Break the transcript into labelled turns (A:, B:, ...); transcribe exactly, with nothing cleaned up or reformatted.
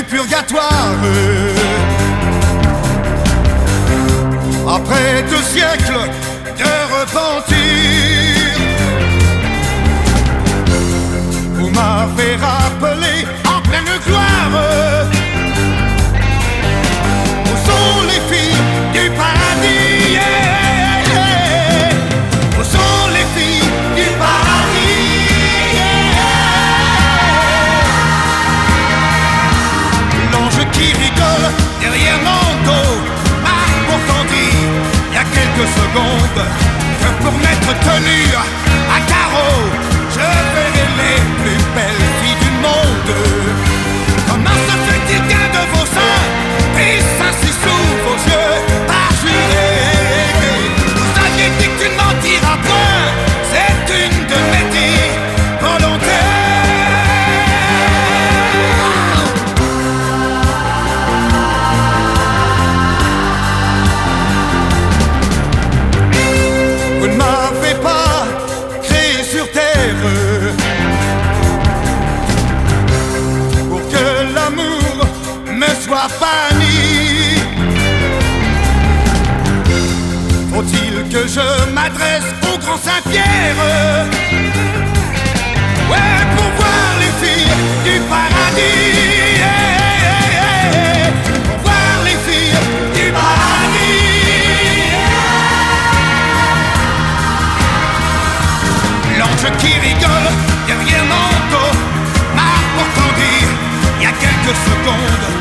A: purgatoire. Après deux siècles de repentir, vous m'avez rappelé en pleine gloire. Où sont les filles du paradis? Yeah, yeah. Où sont les filles du paradis? Yeah. L'ange qui rigole derrière mon dos m'a pourtant dit il y a quelques secondes que pour m'être tenu à carreau, je verrai les plus belles filles du monde. Comment se fait-il qu'un de vos seins puisse ainsi sous vos yeux parjurer? Vous aviez dit que tu ne mentiras point, c'est une de mes dix volontés. Vous ne m'avez pas créé sur terre pour que l'amour me soit banni. Faut-il que je m'adresse au grand Saint-Pierre? Ouais, pour voir les filles du paradis. Yeah, yeah, yeah. Pour voir les filles du paradis. L'ange qui rigole derrière mon dos m'a pourtant dit il y a quelques secondes